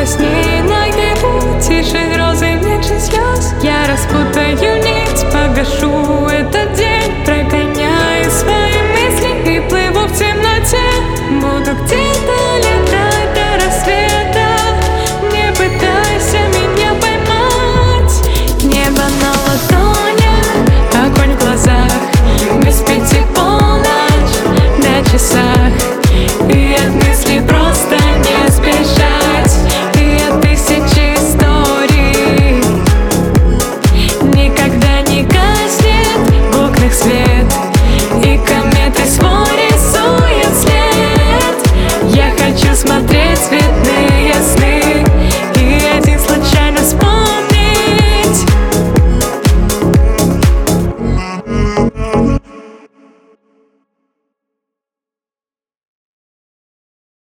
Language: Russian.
сне наяву, тише грозы, меньше слез. Я распутаю нить, погашу этот день, прогоняю свои мысли и плыву в темноте. Буду где-то летать до рассвета. Не пытайся меня поймать. Небо на ладони, огонь в глазах, без 5 полночь на часах. И от мыслей просто не сбежать. И от тысячи историй никогда не гаснет в окнах свет. И кометы свой рисует след. Я хочу смотреть цветные сны.